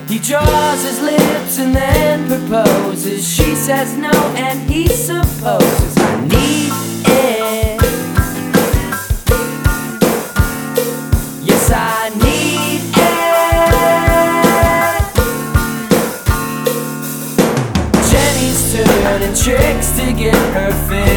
He draws his lips and then proposes. She says no and he supposes I need it. Yes, I need it. Jenny's turning tricks to get her fix.